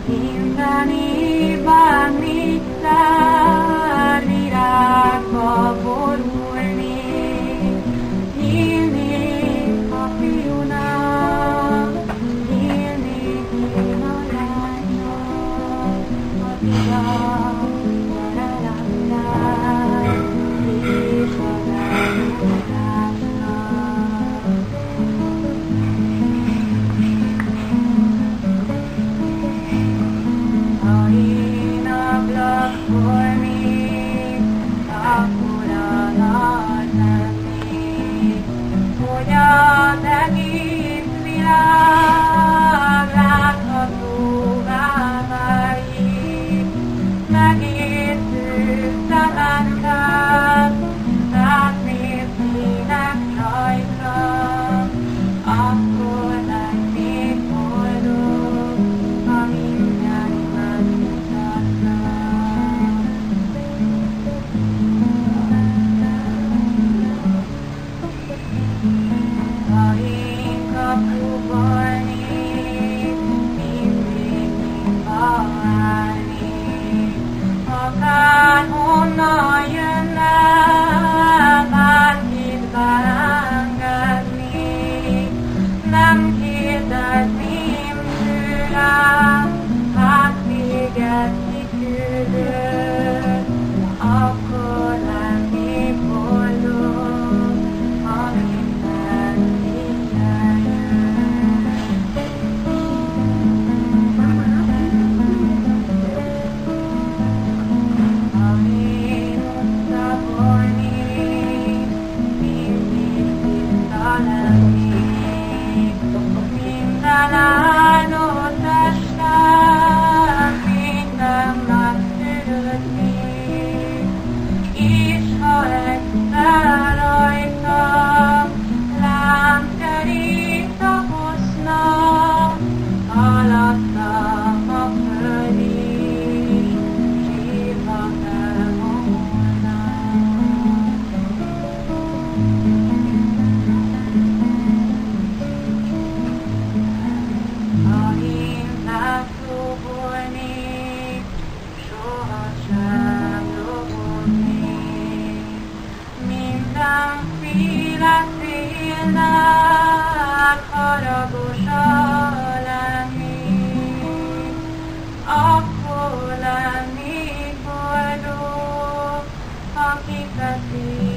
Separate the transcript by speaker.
Speaker 1: Minden évben mit lát, virágba borulni, nyílni a fiúnak, nyílni én a lánynak, a virág, és a lányokásnak. Ha én ablakból még akkora nagy lennék, hogy az egész világ láthatóvá váljék, megértő szelenkát átmérnének rajta, akkor lennék boldog, ha minden megmutatna. Ha én kapuból nék, mindig nyitva állnék, akárhonnan jönne, bárkit beengednék, nem kérdezném tőle, hát téged kiküldött, akkor lennék boldog, ha minden így ha én utcakon nék, mindig tiszta lennék, minden áldott estem, minden megtörődnék, és ha egyszer rajtam lámterét tapoznak, alattam a föld is, sírva felvonulnak. Ha én megszóvolnék, sohasem robognék, mindenféle félnek haragosa lennék, akkor lennék boldog, ha kifeszít